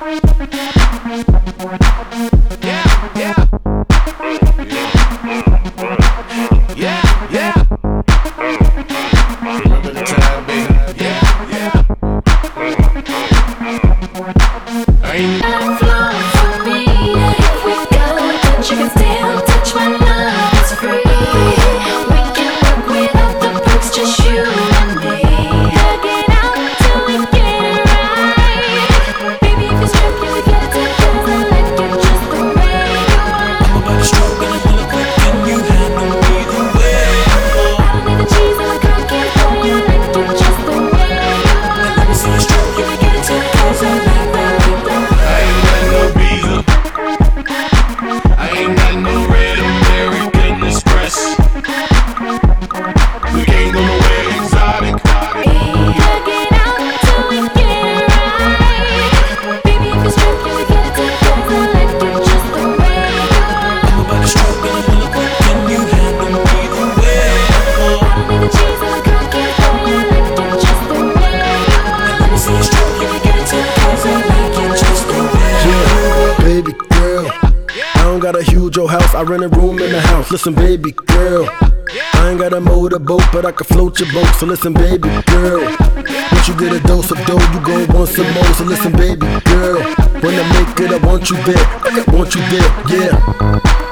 Got a huge old house, I rent a room in the house. Listen, baby girl, I ain't got a motorboat, but I can float your boat. So listen, baby girl, once you get a dose of dough, you gon' want some more. So listen, baby girl, when I make it, I want you there, I want you there, yeah.